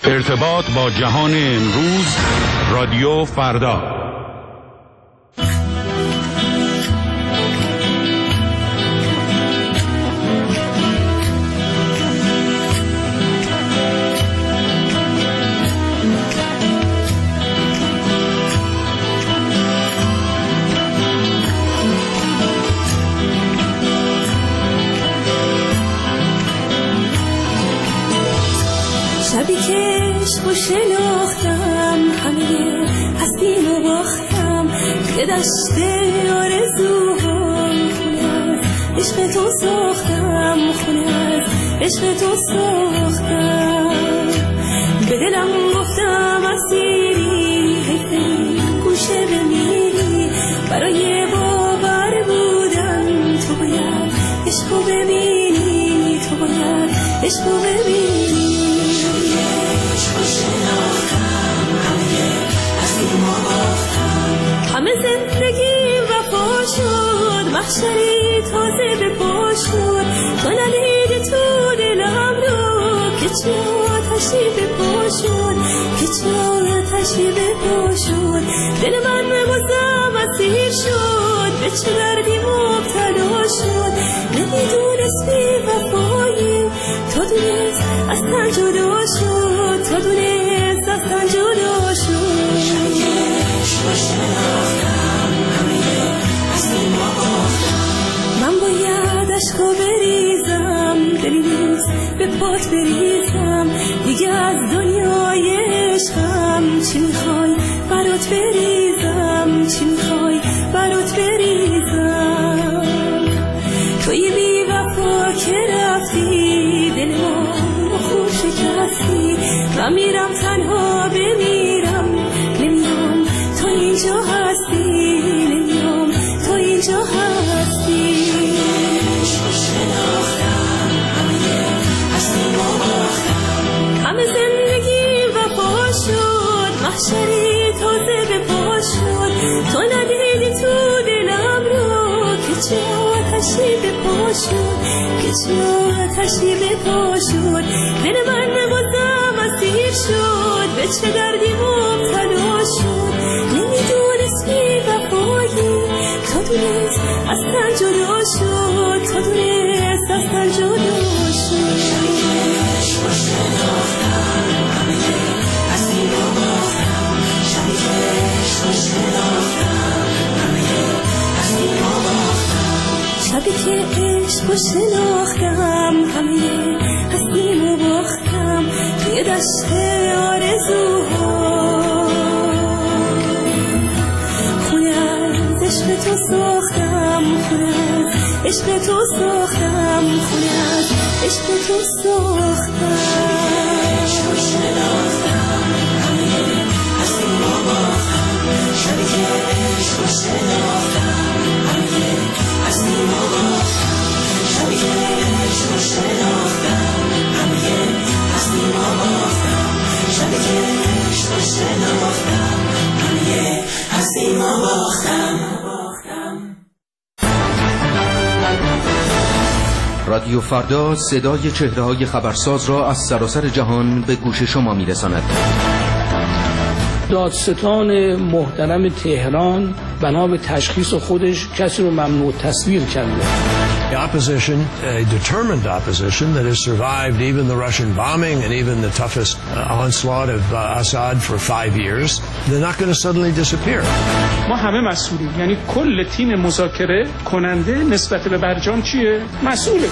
ارتباط با جهان امروز، رادیو فردا. شبی که عشق و شناختم، همه هستیم و باختم، توی دشت آرزوهام خونه از عشق تو ساختم، خونه از عشق تو ساختم. به دلم گفتم اسیری، حیفه گوشه بمیری، برای باور بودن تو باید عشقو ببینی، تو باید عشقو ببینی. همه زندگی وفا شد، محشری تازه به پا شد، تو ندیدی تو دلم رو که چه آتشی به پا شد، که چه آتشی به پا شد. دل من بازم اسیر شد، به چه دردی مبتلا شد، نمیدونست بی وفایی، تا دونست از تن جدا شد، تا دونست از تن جدا شد. من باید عشقو بریزم، دلی نیست به پات بریزم، دیگه از دنیای عشقم چی میخوای برات بریزم، چی میخوای برات بریزم. توی بی وفا که رفتی، دل ما خوب شکستی، من میرم تنها بمیرم، نمیام تو اینجا هستی، نمیام تو اینجا هستی. همه زندگی وفا شد، محشری تازه به پا شد، تو ندیدی تو دلم رو که چه آتشی به پا شد، که چه آتشی به پا شد. دل من بازم اسیر شد، به چه دردی مبتلا شد، نمیدونست بی وفایی، تا دونست از تن جدا شد، تا دونست از تن جدا شد. شبی که عشق و شناختم، همه هستیم و باختم، توی دشت آرزوها خونه از عشق تو ساختم، خونه از عشق تو ساختم، خونه از عشق تو ساختم. عشق و شناختم، همه هستیم و باختم، شبی که عشق و شناختم، همه هستیم و باختم، شبی که عشق و شناختم، همه هستیم و باختم، شبی که عشق و شناختم، همه هستیم و باختم. رادیو فردا صدای چهره‌های خبرساز را از سراسر جهان به گوش شما می‌رساند. دادستان محترم تهران بنا به تشخیص خودش کسی رو ممنوع تصویر کرده. The opposition, a determined opposition that has survived even the Russian bombing and even the toughest onslaught of Assad for 5 years, they're not going to suddenly disappear. ما همه مسئولیم، یعنی کل تیم مذاکره کننده نسبت به برجام چیه؟ مسئوله.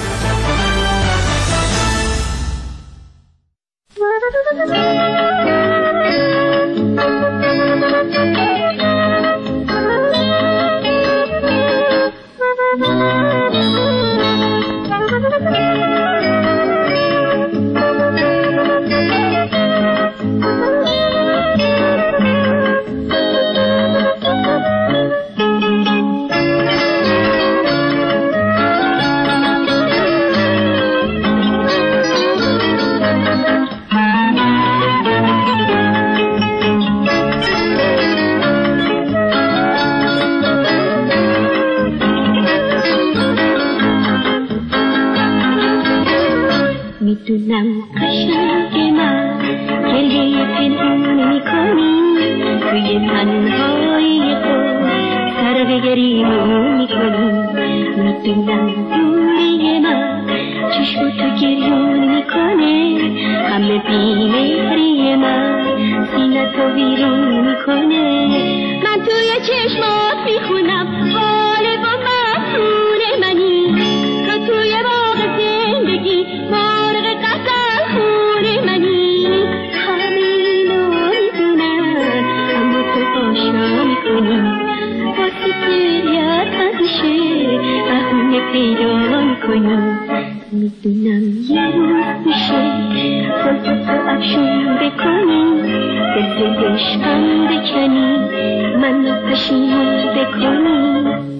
توی تنهایی خود سر گریمون میکنی. میدونم دوری من چشم تو گریون میکنه، همه بیمهری من سینه تو بیرون میکنه. من توی چشمات میخونم حال با مسئول منی، تو توی باغ زندگی مرغ قطر خور منی. همه اینو میدونم اما تو آشنا میکنی، واسه گریت همیشه بهونه پیدا میکنی. میدونم یه روز میشه تو افشون بکنی، دل عشقم بکنی، منو پشیمون بکنی.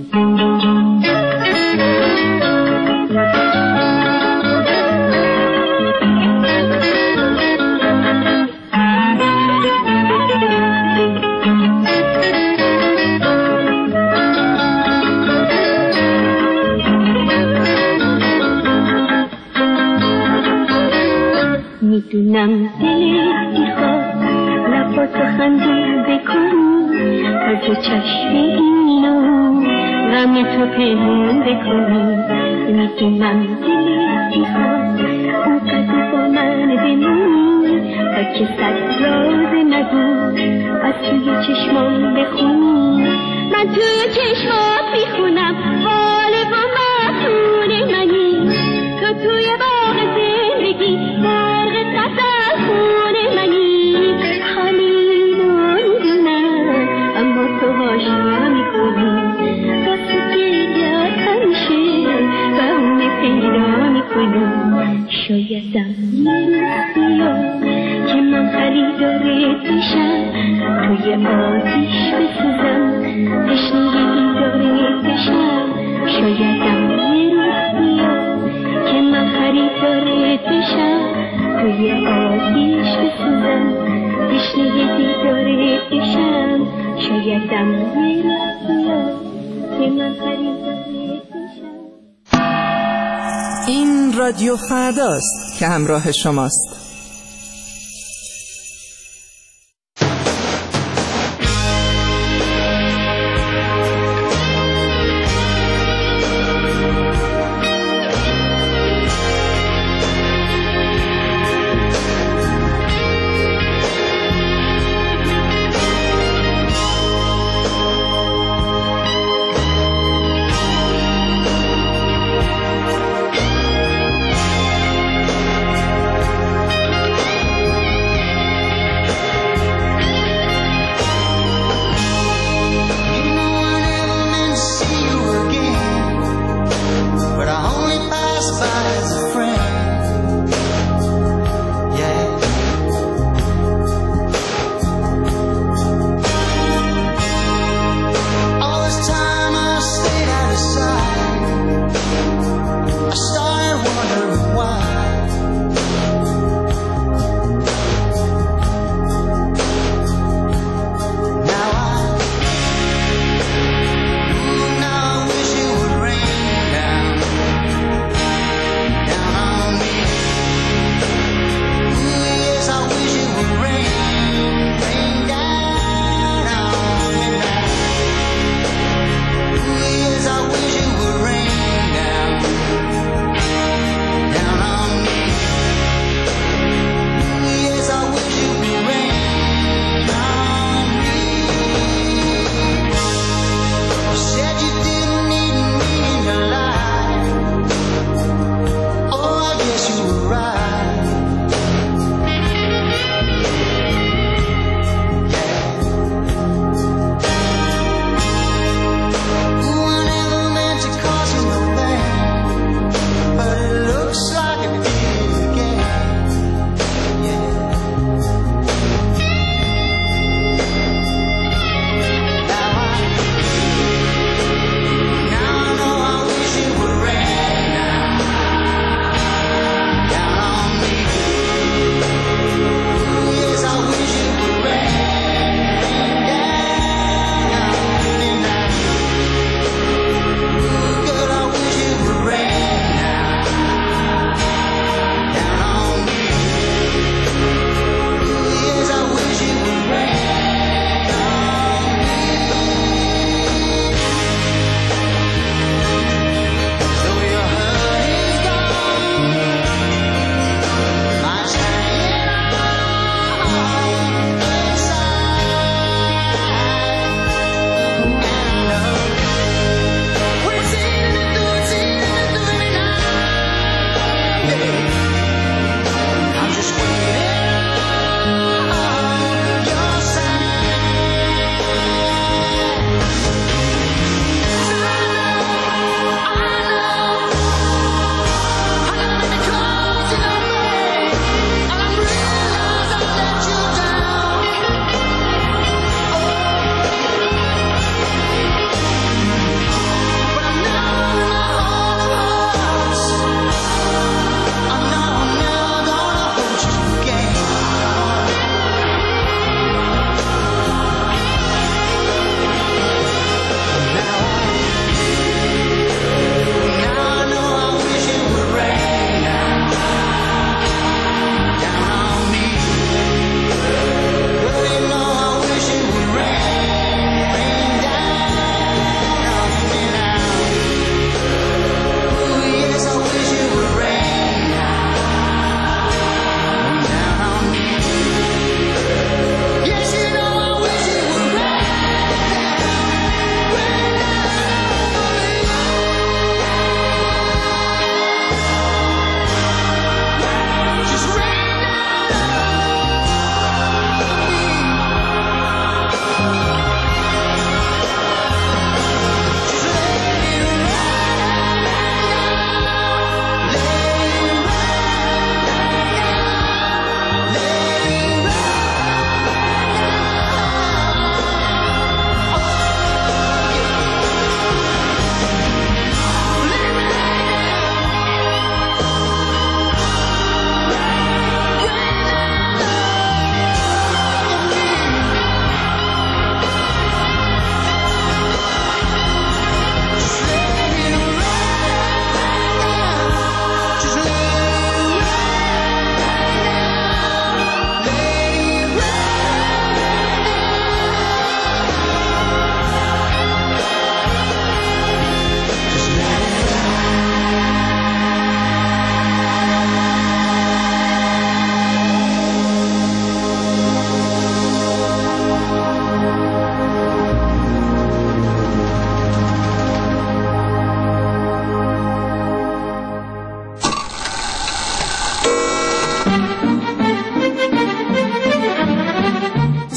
میدونم دلت میخواد لباتو خندون بکنی، از چشم اینو غم تو پنهون بکنی. میدونم دلت میخواد اونقدر با من بمونی، تا که صد راز نگو از توی چشمان بخونی. من توی چشمات میخونم حال با مسئول منی، تو توی باغ زندگی مرغ قطر خون منی. همینو میدونم اما تو آشنا میکنی، واسه گریت همیشه بهونه پیدا میکنی. شایدم یه روز بیاد که من خریدارت بشم، توی آتیش بسوزم تشنه دیدارت بشم. شایدم یه روز بیاد که من خریدارت بشم، توی آتیش بسوزم تشنه دیدارت بشم. شایدم یه روز بیاد که من خریدارت بشم. این رادیو فرداست که همراه شماست.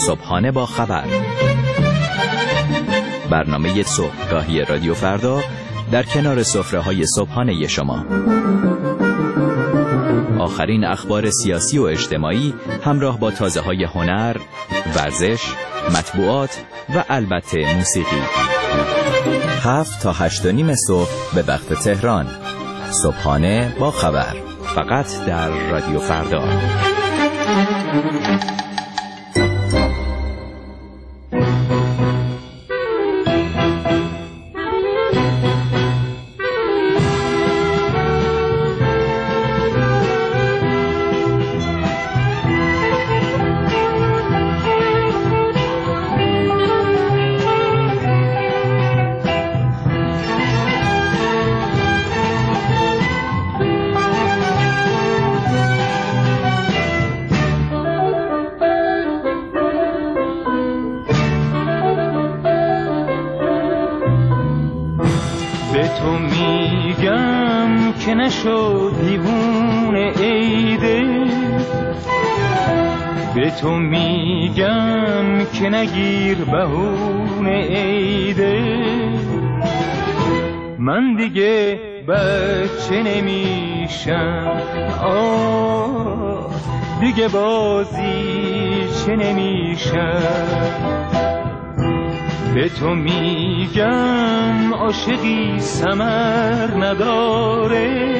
صبحانه با خبر، برنامه صبحگاهی رادیو فردا در کنار سفره‌های صبحانه شما. آخرین اخبار سیاسی و اجتماعی همراه با تازه‌های هنر، ورزش، مطبوعات و البته موسیقی. 7 تا 8:30 صبح به وقت تهران. صبحانه با خبر، فقط در رادیو فردا. نشو دیوونه ایده، به تو میگم که نگیر بهونه ایده. من دیگه بچه نمیشم، دیگه بازی چه نمیشم. به تو میگم عاشقی ثمر نداره،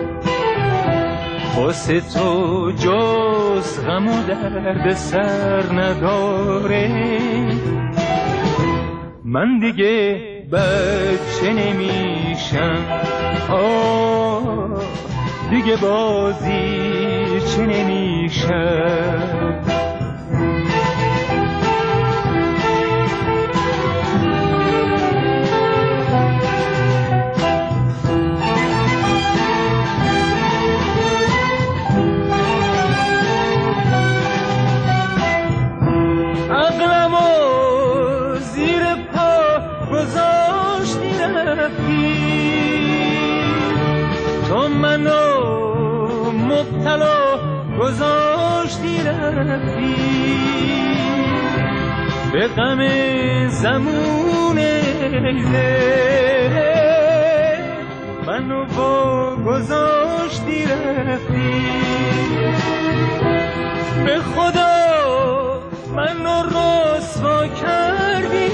واسه تو جز غم و درد سر نداره. من دیگه بچه نمیشم، دیگه بازی چه نمیشم. تو منو مبتلا گذاشتی رفتی، به غم زمون منو با گذاشتی رفتی. به خدا منو رسوا کردی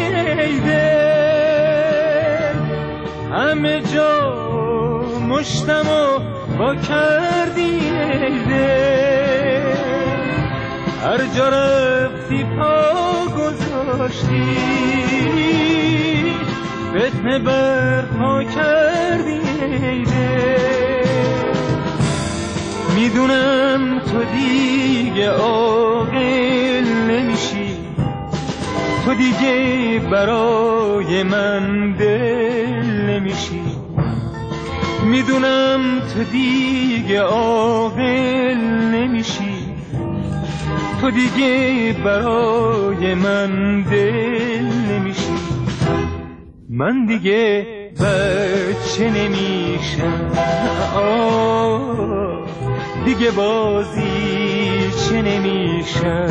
همه جا مشتمو با کردی هر جا رفتی پا گذاشتی، فتنه برپا کردی. میدونم تو دیگه عاقل نمیشی، تو دیگه برای من دل نمیشی. میدونم تو دیگه عاقل نمیشی، تو دیگه برای من دل نمیشی. من دیگه بچه نمیشم، دیگه بازی چه نمیشم.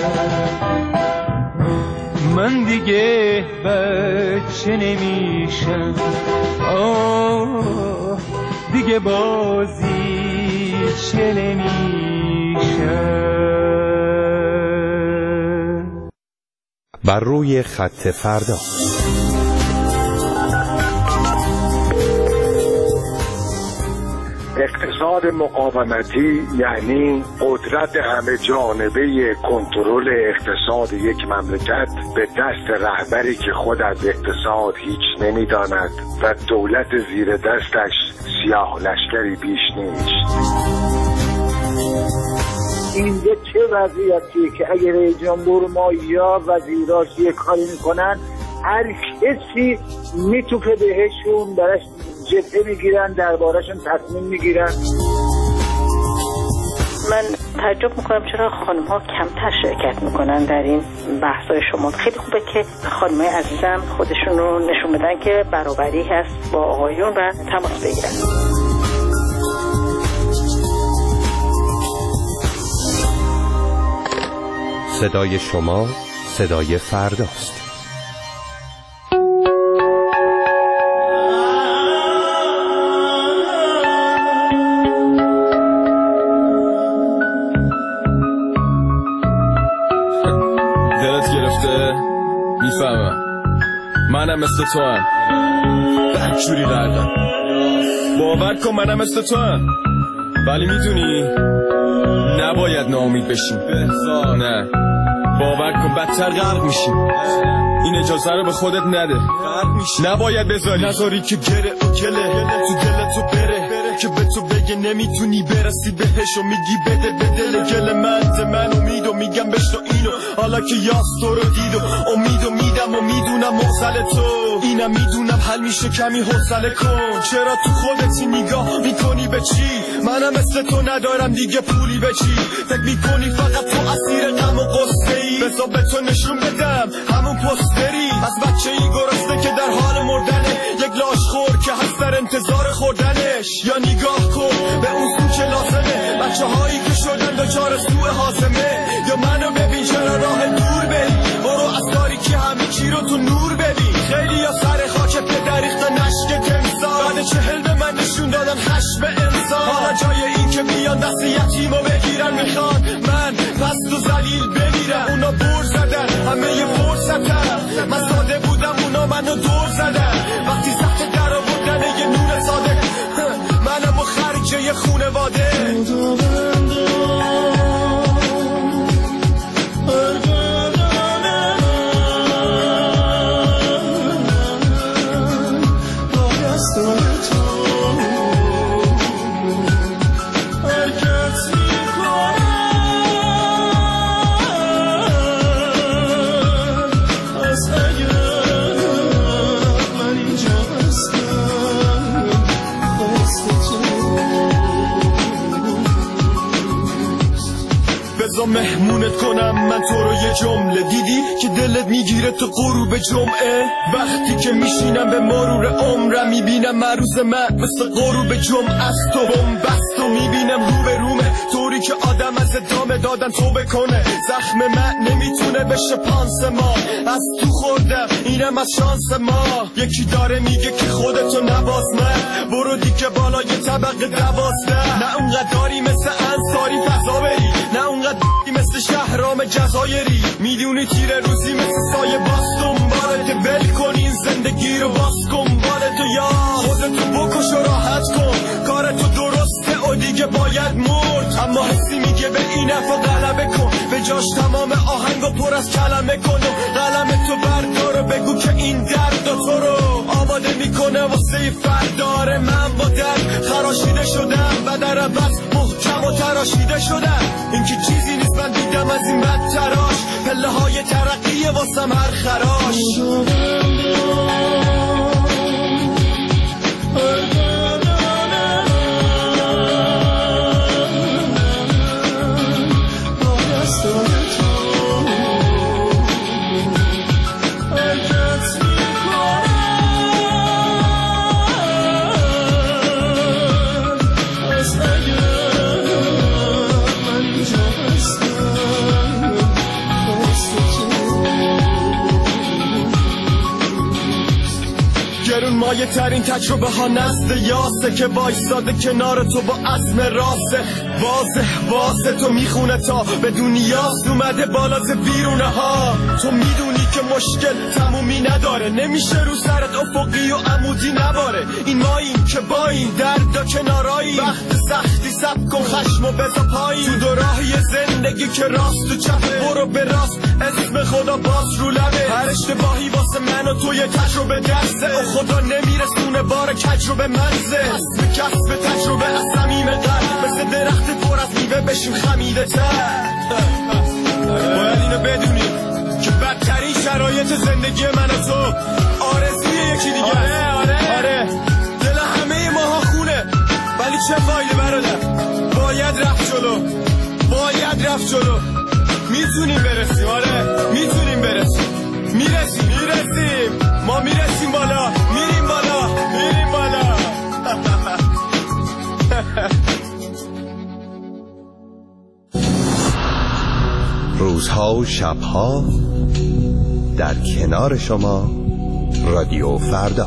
من دیگه بچه نمیشم، دیگه بازی چه نمیشم. بر روی خط فردا. اقتصاد مقاومتی یعنی قدرت همه جانبه کنترل اقتصاد یک مملکت به دست رهبری که خود از اقتصاد هیچ نمیداند و دولت زیر دستش سیاه لشکری بیش نیست. اینجا چه وضعیتیه که اگر رئیس جمهور ما یا وزیراش یه کاری میکنن هر کسی میتوفه بهشون، براش جبهه میگیرن، دربارشون تصمیم میگیرن. من تعجب میکنم چرا خانم ها کمتر شرکت میکنن در این بحثای شما. خیلی خوبه که خانم های عزیزم خودشون رو نشون بدن که برابری هست با آقایون و تماس بگیرن. صدای شما، صدای فرداست. دلت گرفته؟ میفهمم، منم مثل تو هم بدجوری دردم، باور کن منم مثل تو هم، ولی میدونی نباید ناامید بشیم. نه، باور کن بدتر غرق میشیم. این اجازه رو به خودت نده، نباید نذاری که گره و گله تو دلتو بره، که به تو بگه نمیتونی برسی بهش و میگی بده به دل گل من امید و میگم بشنو اینو، حالا که یاس تو رو دید و امید و میدم و میدونم مغزل تو اینم میدونم حل میشه کمی حوصله کن. چرا تو خودتی نگاه میکنی به چی؟ منم مثل تو ندارم دیگه پولی به چی؟ فکر میکنی فقط تو اسیر غم و قصه ای؟ بذار به تو نشون بدم همون پستری از بچه ای گرسنه که در حال مردنه، یک لاش خور که هست در انتظار خوردنش. یا نگاه کن به اون سو که لازمه، بچه هایی که شدن دچار سوء هاضمه. یا منو ببین چرا راه دور بری، برو از تاریکی همه چی رو تو نور ببین. خیلی یا سر خاک پدر ریختن نشک تمثال، بعد 40 به من نشون دادن خشم انسان. حالا جای این که بیان دست یتیمو بگیرن میخوان من پست و ذلیل بمیرم. اونا بر زدن همه یه فرصتم، من ساده بودم اونا منو دور زدن. وقتی سخت در آوردن یه نور ساده، منم و خرجه یه خونواده. بذار مهمونت کنم من تو رو یه جمله، دیدی که دلت میگیره تو غروب جمعه؟ وقتی که میشینم به مرور عمرم میبینم مروز من مثل غروب جمعه است. تو بومبست و میبینم رو به رومه، طوری که آدم از ادامه دادن توبه کنه. زخم من نمیتونه بشه پانسمان، از تو خوردم اینم از شانس ما. یکی داره میگه که خودتو نباز، من برو دیگه بالای طبقه 12. نه اونقدر داری مثل انصاری فضا بری، نه اونقدر مثل شهرام جزایری. میدونی تیره روزی مثل سایه باز دنبالت، ول کن این زندگی رو باز کن بالتو، یا خودتو بکش و راحت کن. کار تو درسته و دیگه باید مرد، اما حسی میگه به این حرفا غلبه کن. به جاش تمام آهنگو پر از کلمه کن و قلم تو بردار و بگو که این درد تو رو آماده میکنه واسه فردار. من با درد خراشیده شدم و در عوض محکم و تراشیده شدم. این که چیزی نیست من دیدم از این بد تراش، پله های ترقیه واسم هر خراش. مایه ترین تجربه ها نسل یاسه که وایساده کنار تو با عزم راسه. واضح تو میخونه تا به دنیاست اومده بالا ز بیرونه ها. تو میدونی که مشکل تمومی نداره، نمیشه رو سرت افقی و عمودی نباره. این ماییم که با این درد کنارایی، وقت سختی سب کن خشم و بزا پایی. تو دو راهی زندگی که راست و چپه، برو به راست اسم خدا باز رو لبه. هر اشتباهی واسه من و تو یه تجربه درسه، خدا نمیرسونه بار تجربه منزه. کسب تجربه از صمیم قلب، مثل درخت پر از میوه بشیم خمیده تر. باید اینو بدونی که بدترین شرایط زندگی من و تو آرزوی یکی دیگه. آره دل همه ماها خونه، ولی چه فایده برادر؟ باید رفت جلو. میتونیم برسیم، آره میتونیم برسیم. میرسیم ما، میرسیم بالا، میریم بالا. روزها و شبها در کنار شما رادیو فردا.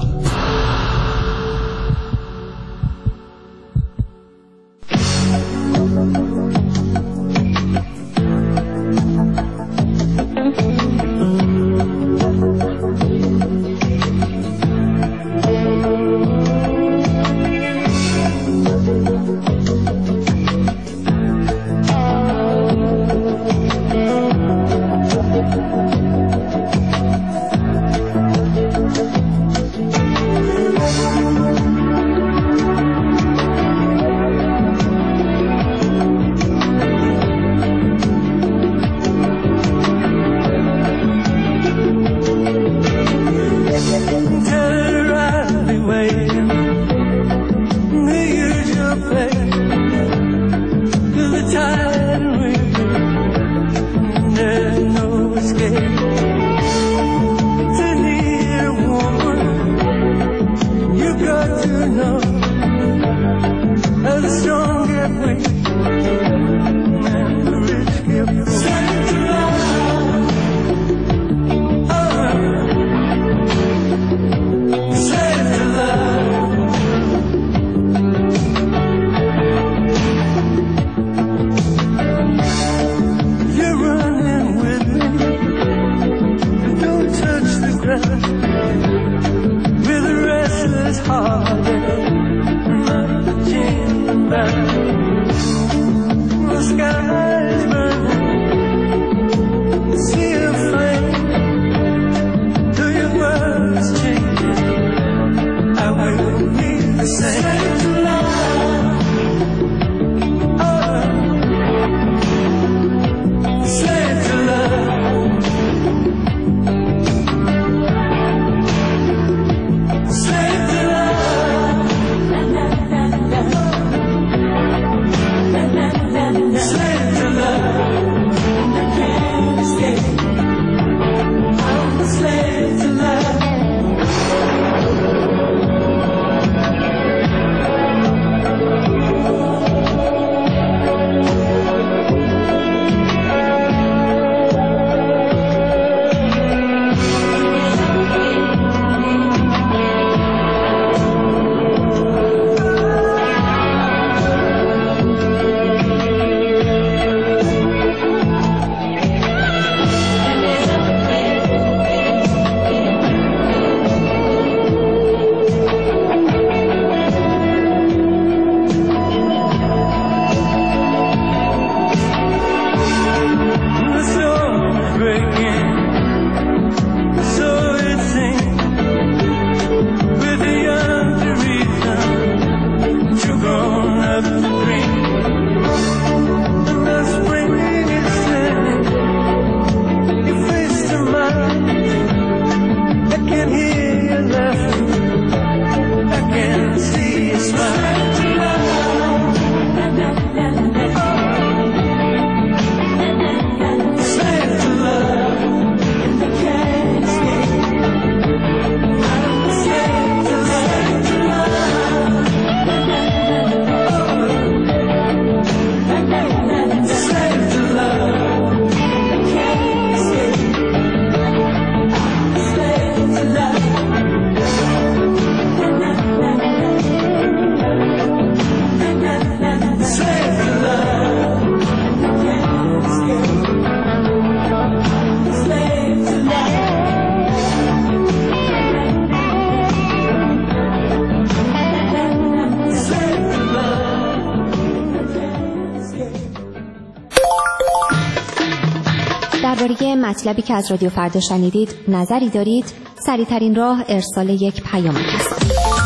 درباره مطلبی که از رادیو فردا شنیدید نظری دارید؟ سریع‌ترین راه ارسال یک پیام است.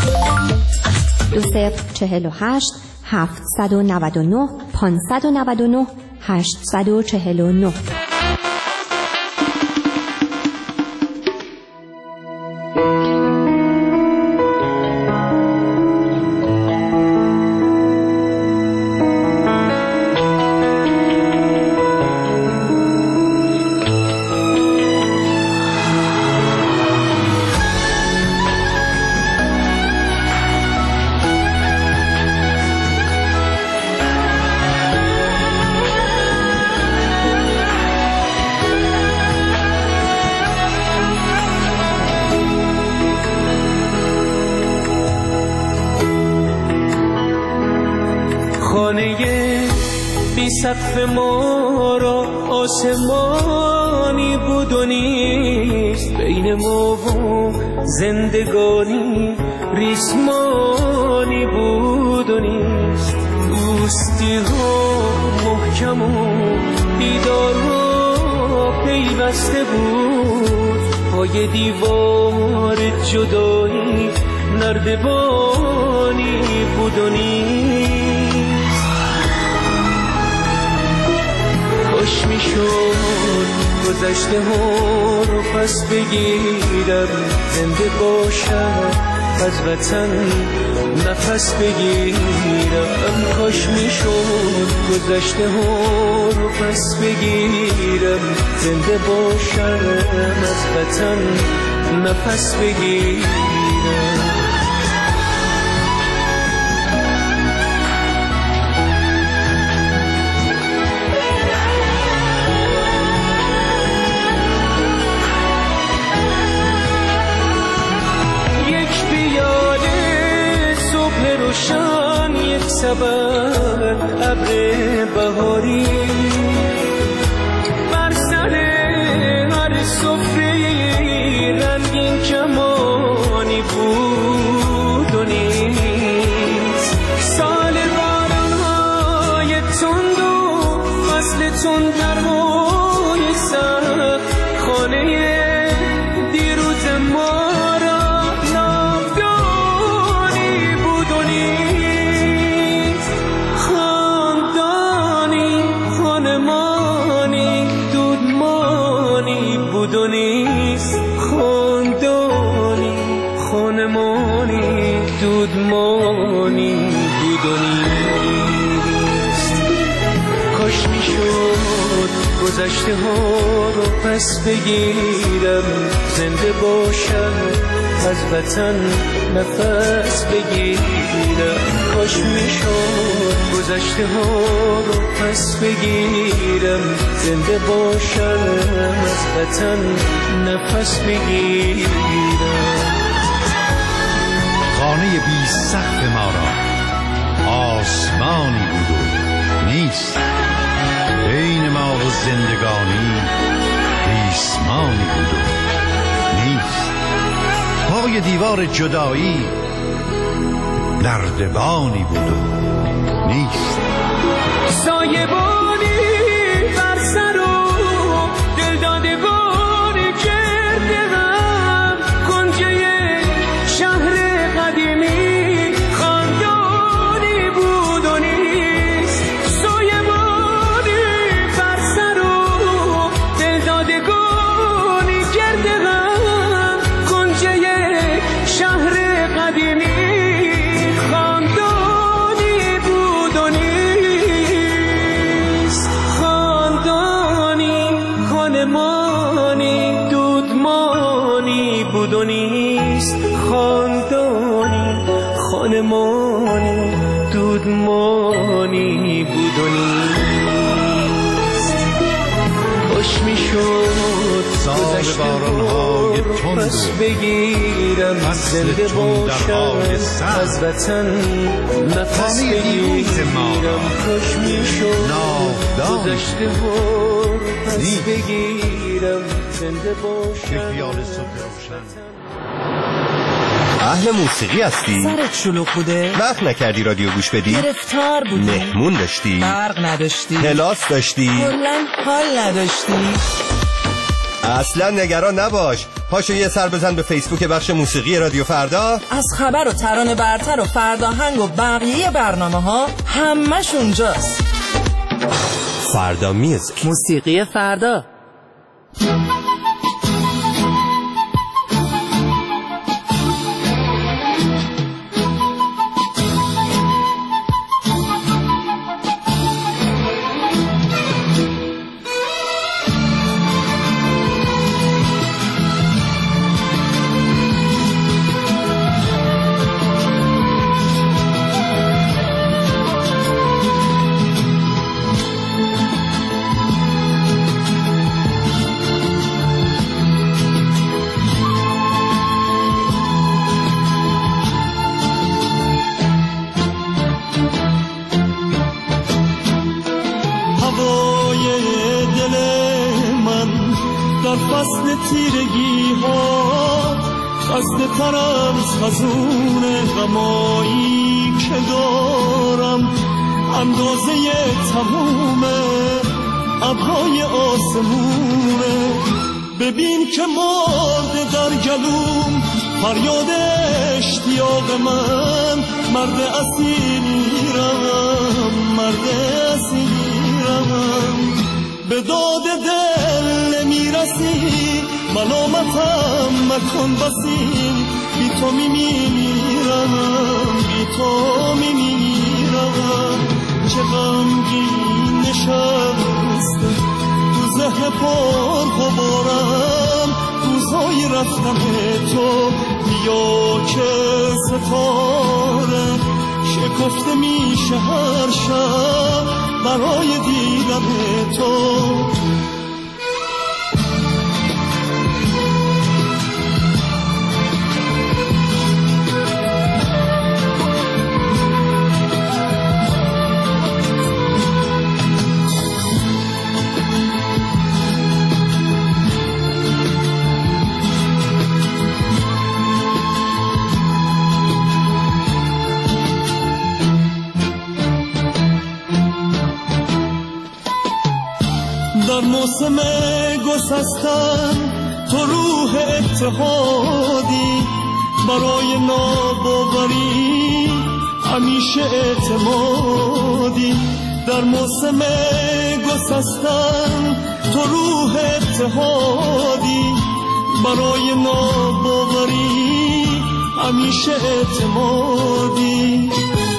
2048 799 599 849. سقف ما را آسمانی بود و نیست، بین ما و زندگانی ریسمانی بود و نیست. دوستی ها محکم و دیدار ها پیوسته بود، پای دیوار جدایی نردبانی بود و نیست. کاش میشد گذشته ها رو پس بگیرم، زنده باشم از وطن نفس بگیرم. کاش میشد گذشته ها رو پس بگیرم، زنده باشم از وطن نفس بگیرم. روشن یک سبب ابر بهاری بر سر هر سفره رنگین کمانی بود و نیست. سال باران‌های تند و فصل تندرهای سخت خانه دیروز ما دودمانی بود و نیست. کاش میشد گذشته ها رو پس بگیرم، زنده باشم از وطن نفس بگیرم. کاش میشد گذشته ها رو پس بگیرم، زنده باشم از وطن نفس بگیرم. خانه بی سقف ما را آسمانی بود و نیست، بین ما و زندگانی ریسمانی بود و نیست. پای دیوار جدایی نردبانی بود و نیست. سایبانی بر سر و دلدادگانی کرده غم، کنجه شهر قدیمی خاندانی بود و نیست. سایبانی بر سر و دلدادگانی کرده غم، کنجه شهر قدیمی خاندانی بود و نیست. خاندانی خانمانی دودمانی بود و نیست. خاندانی خانمانی دودمانی بود و نیست. خوش میشد سال باران‌های تند پس بگیرم، زنده باشم از وطن نفس بگیرم. خوش میشد گذشته ها پس بگیرم، زنده باشم. اهل موسیقی هستی؟ سرت شلوغ بوده؟ وقت نکردی رادیو گوش بدی؟ گرفتار بودی؟ مهمون داشتی؟ برق نداشتی؟ کلاس داشتی؟ کلاً حال نداشتی؟ اصلا نگران نباش، پاشو یه سر بزن به فیسبوک بخش موسیقی رادیو فردا. از خبر و ترانه برتر و فرداهنگ و بقیه برنامه ها همش اونجاست. فردا میوزیک، موسیقی فردا. در فصل تیرگی ها خسته ترم خزون غمایی که دارم اندازه تموم ابرهای آسمونه ببین که مرده در گلوم فریاد اشتیاق من مرد اسیرم مرد اسیرم به داد دل نمیرسی ملامتم مکن بسی بی تو میمیرم بی تو میمیرم چه غمگین نشسته تو ذهن پر غبارم روزهای رفتن تو بیا که ستاره شکفته میشه هر شب برای دیدن تو در موسم گسستن تو روح اتحادی برای ناباوری همیشه اعتمادی در موسم گسستن تو روح اتحادی برای ناباوری همیشه اعتمادی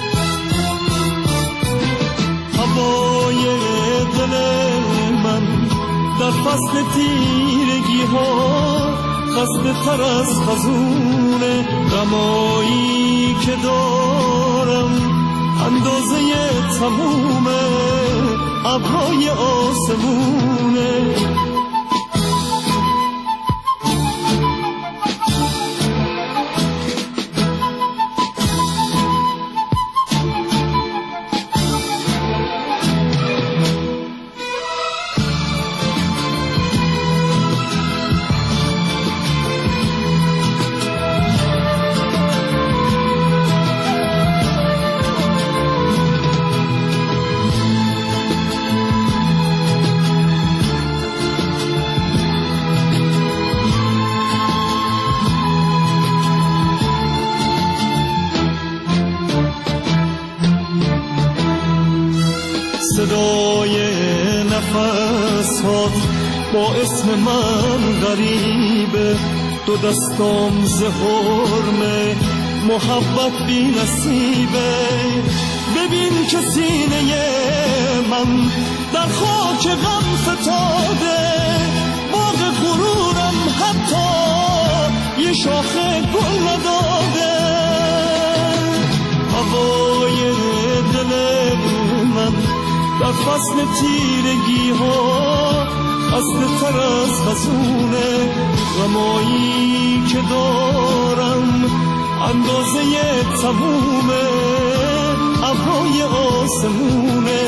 هوای دل من در فصل تیرگی ها خسته تر از خزون غمایی که دارم اندازه تموم ابرهای آسمونه صدای نفسات با اسم من غریبه دو دستام ز حرمه محبت بی نصیبه ببین که سینه من در خاک غم فتاده باغ غرورم حتی یه شاخه گل نداده هوای دل من در فصل تیرگی ها خسته تر از خزون غمایی که دارم اندازه تموم ابرهای آسمونه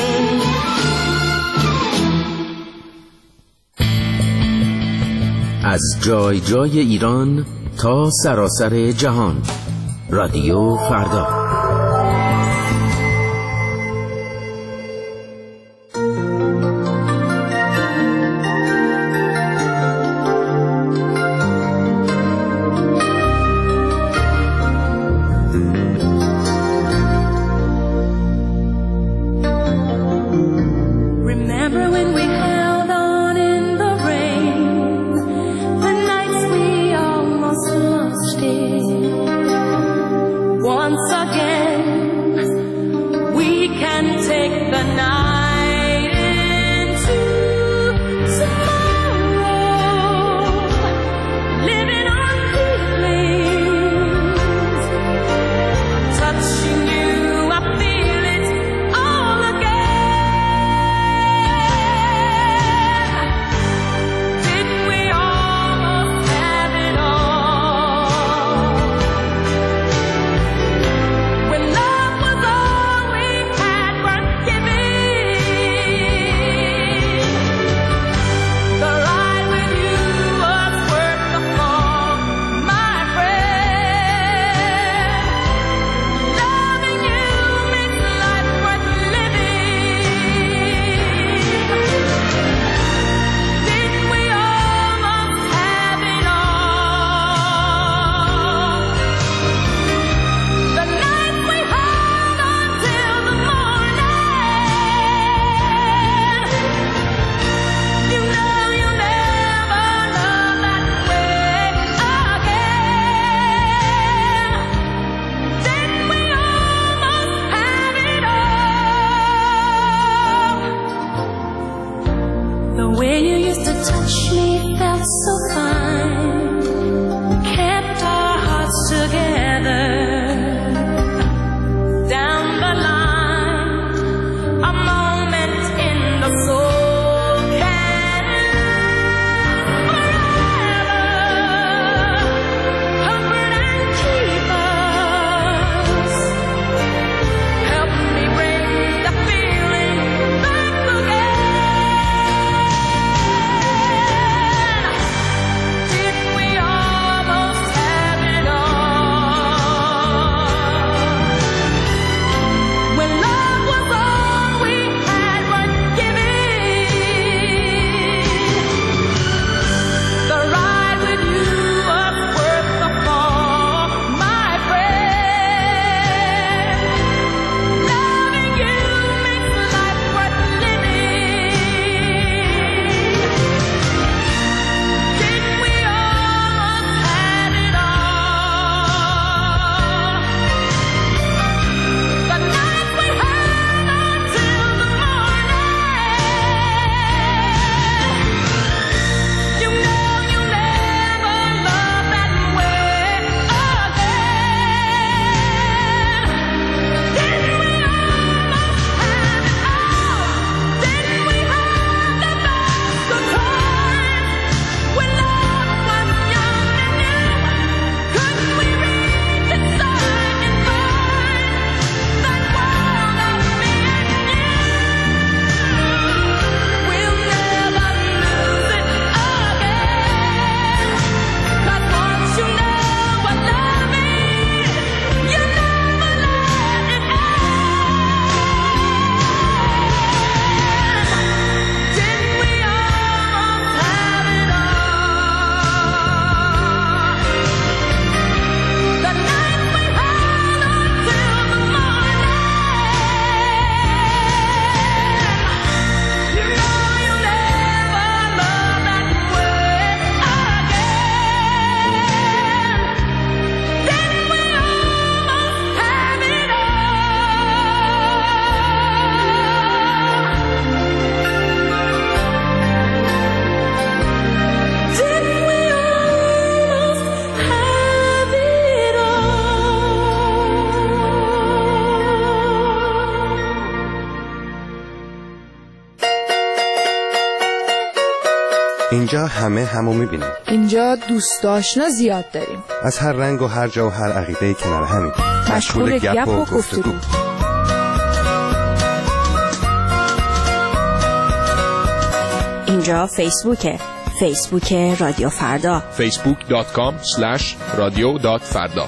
از جای جای ایران تا سراسر جهان رادیو فردا. Once again اینجا همه همو میبینیم. اینجا دوست آشنا زیاد داریم. از هر رنگ و هر جا و هر عقیده کنار همین. مشغول گپ و گفتگو. اینجا فیسبوک رادیو فردا. facebook.com/radio.farda.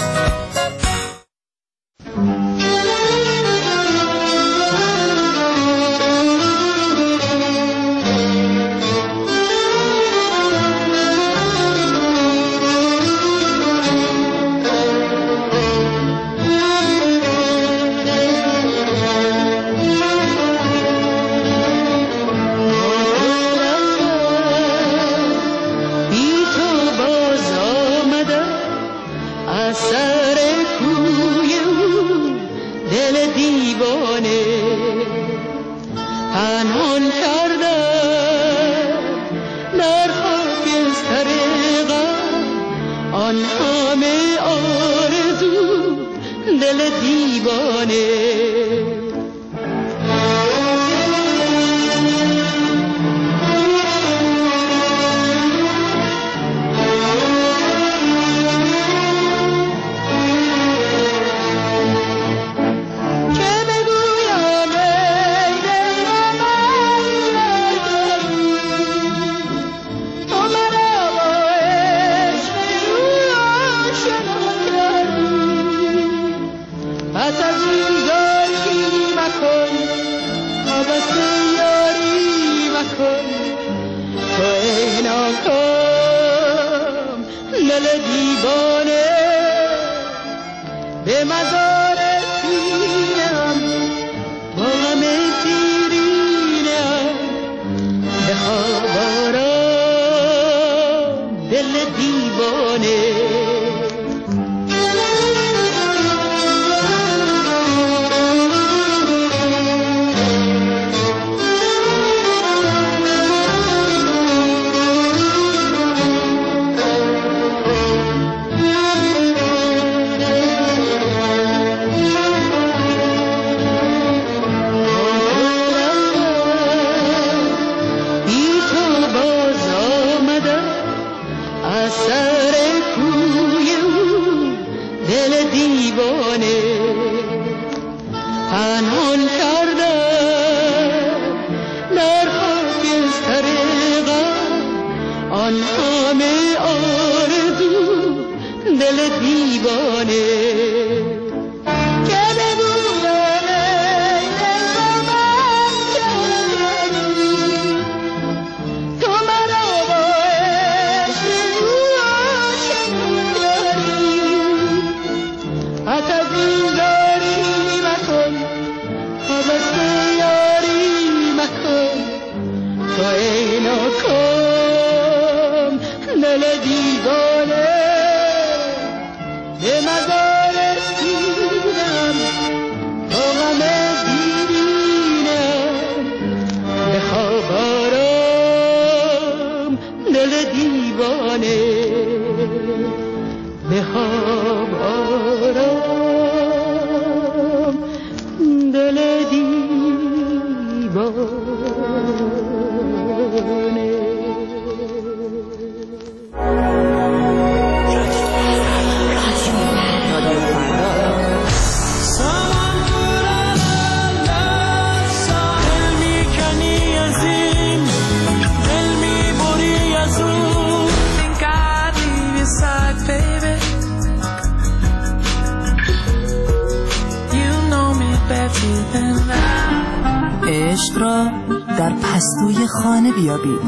عشق را در پستوی خانه بیابید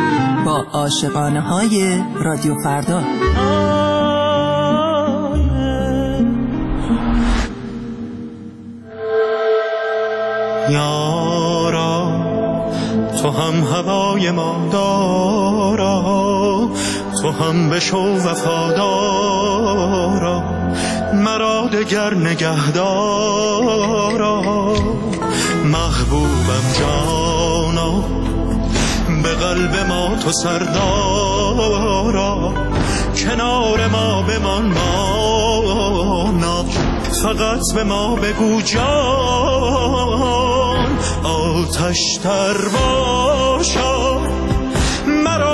با عاشقانه های رادیو فردا. یارا تو هم هوای ما دارا، تو هم بشو وفادارا، مرا دگر نگهدارا. محبوبم جانا، به قلب ما تو سردارا، کنار ما بمان مانا، فقط به ما بگو جان. آتش تر باشا مرا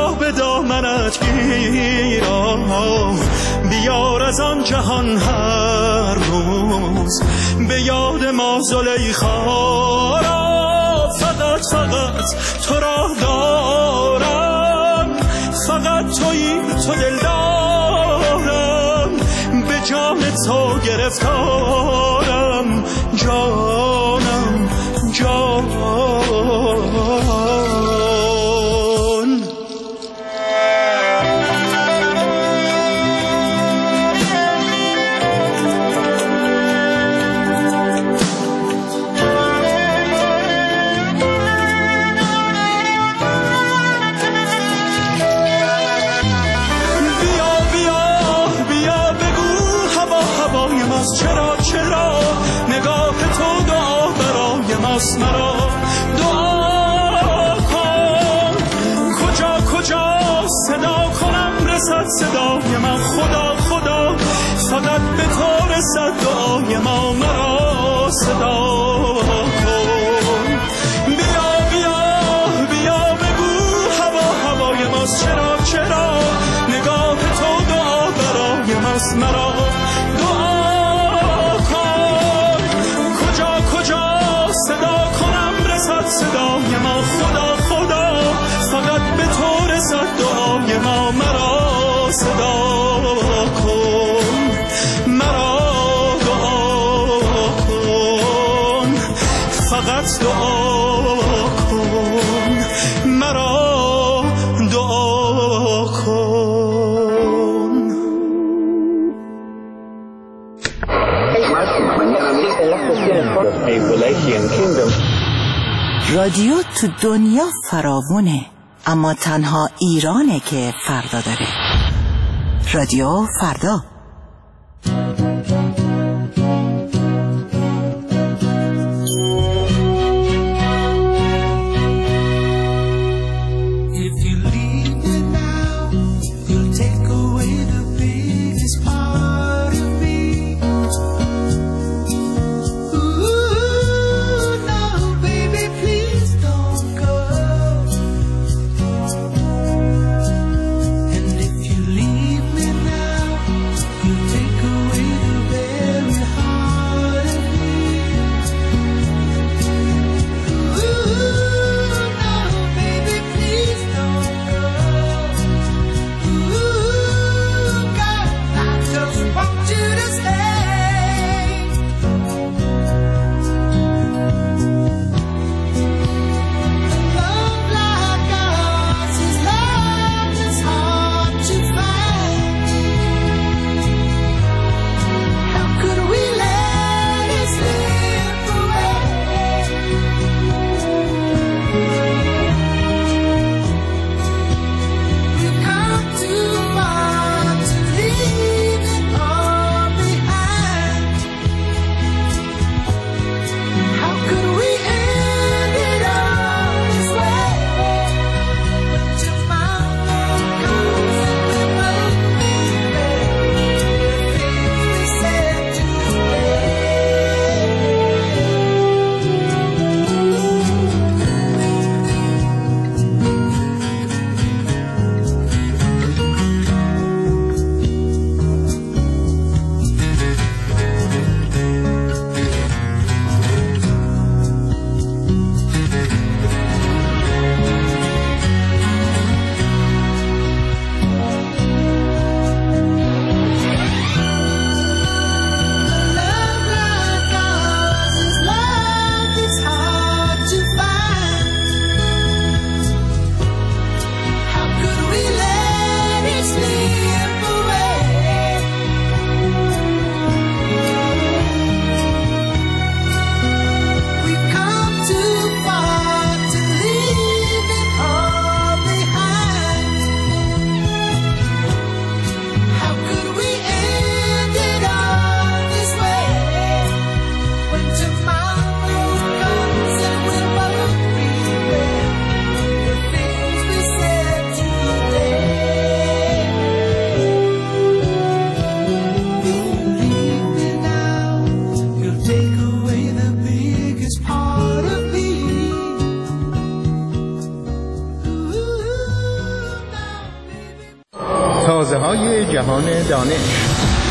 دامنت گیرم، بیار از آن جهان هر روز به یاد ما زلیخا را. فقط تو را دارم، فقط تویی تو دل دارم، به جان تو گرفتارم، جانم جان. چرا نگاه تو دعا برای ماست، مرا دعا کن. کجا صدا کنم رسد صدای من، خدا فقط به تو رسد دعای ما، مرا صدا کن. بیا بگو هوای ماست، چرا نگاه تو دعا برای ماست، مرا صدای ما، خدا فقط به تو رسد دعای ما، مرا صدا کن، مرا دعا کن، فقط دعا کن، مرا دعا کن. رادیو تو دنیا فراوونه، اما تنها ایرانه که فردا داره. رادیو فردا. تازه‌های جهان دانش.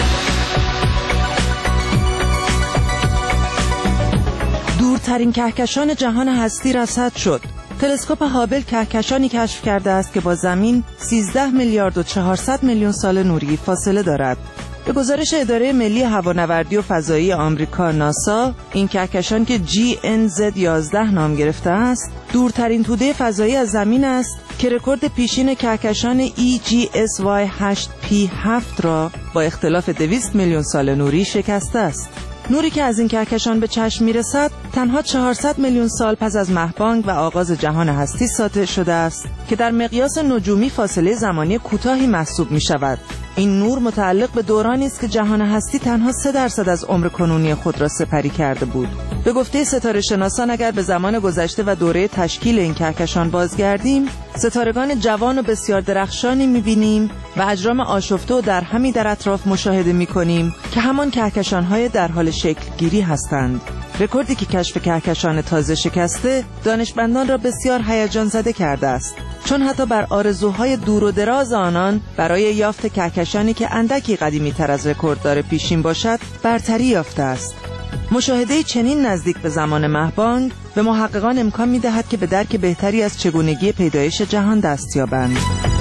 دورترین کهکشان جهان هستی رصد شد. تلسکوپ هابل کهکشانی کشف کرده است که با زمین 13 میلیارد و 400 میلیون سال نوری فاصله دارد. به گزارش اداره ملی هوانوردی و فضایی آمریکا ناسا، این کهکشان که GNZ11 نام گرفته است، دورترین توده فضایی از زمین است که رکورد پیشین کهکشان EGSY 8P7 را با اختلاف 200 میلیون سال نوری شکسته است. نوری که از این کهکشان به چشم میرسد تنها 400 میلیون سال پس از مه‌بانگ و آغاز جهان هستی ساطع شده است که در مقیاس نجومی فاصله زمانی کوتاهی محسوب می شود. این نور متعلق به دورانی است که جهان هستی تنها 3% از عمر کنونی خود را سپری کرده بود. به گفته ستاره شناسان اگر به زمان گذشته و دوره تشکیل این کهکشان بازگردیم، ستارگان جوان و بسیار درخشانی می‌بینیم و اجرام آشفته و درهمی در اطراف مشاهده می‌کنیم که همان کهکشان‌های در حال شکل گیری هستند. رکوردی که کشف کهکشان تازه شکسته دانشمندان را بسیار هیجان زده کرده است، چون حتی بر آرزوهای دور و دراز آنان برای یافت کهکشانی که اندکی قدیمی‌تر از رکورددار پیشین باشد برتری یافته است. مشاهده چنین نزدیک به زمان مه‌بانگ به محققان امکان می‌دهد که به درک بهتری از چگونگی پیدایش جهان دست یابند.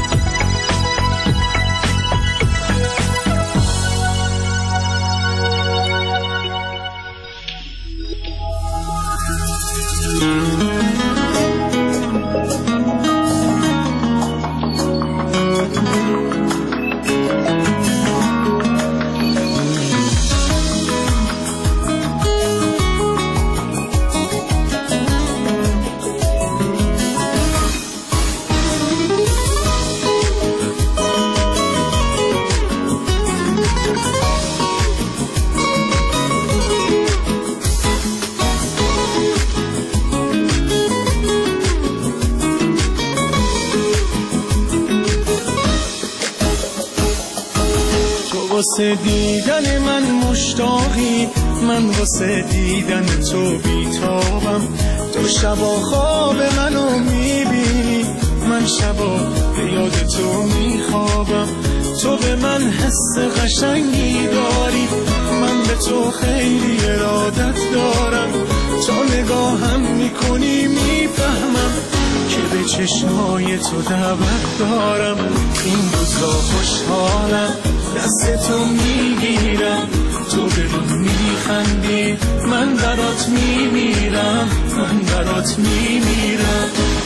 واسه دیدن من مشتاقی، من واسه دیدن تو بیتابم. تو شبا خواب منو میبینی، من شبا به یاد تو میخوابم. تو به من حس قشنگی داری، من به تو خیلی ارادت دارم. تا نگاهم میکنی میفهمم که به چشمای تو دعوت دارم. این روزا خوشحالم، دست تو میگیرم، تو به من میخندی، من برات میمیرم، من برات میمیرم.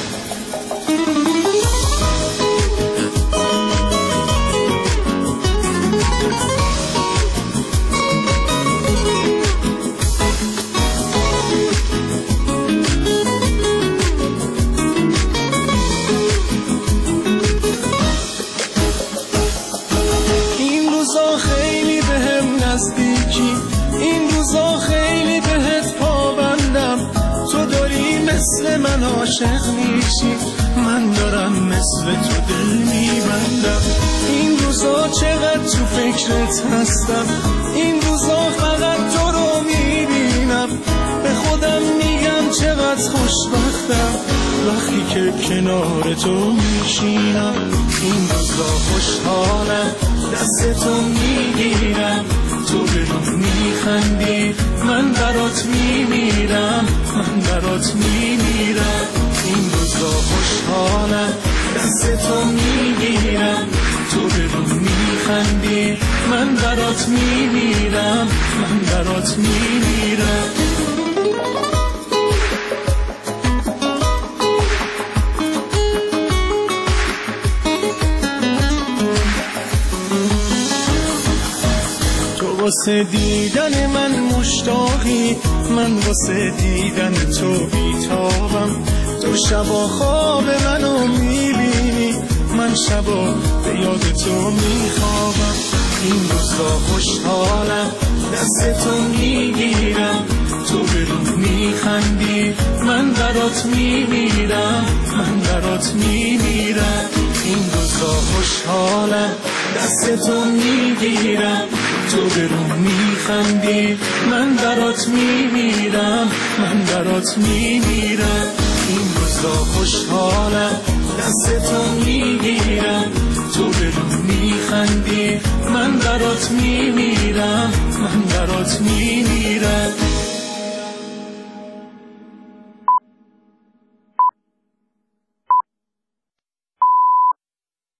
مثل من عاشق میشی، من دارم مثل تو دل میبندم. این روزا چقدر تو فکرت هستم، این روزا فقط تو رو میبینم. به خودم میگم چقدر خوشبختم وقتی که کنار تو میشینم. این روزا خوشحالم، دست تو میگیرم، تو به من میخندی، من برات میمیرم، من برات میمیرم. این روزا خوشحالم، دست تو میگیرم، تو به من میخندی، من برات میمیرم، من برات میمیرم. واسه دیدن من مشتاقی، من واسه دیدن تو بیتابم. تو شبا خواب منو میبینی، من شبا به یاد تو میخوابم. این روزا خوشحالم، دست تو میگیرم، تو به من میخندی، من برات میمیرم، من برات میمیرم. این روزا خوشحالم، دست تو میگیرم، تو به رو میخندی، من برات میمیرم، من برات میمیرم. این روزا خوشحالم، دست تو میگیرم، تو به رو میخندی، برات میمیرم، من برات میمیرم.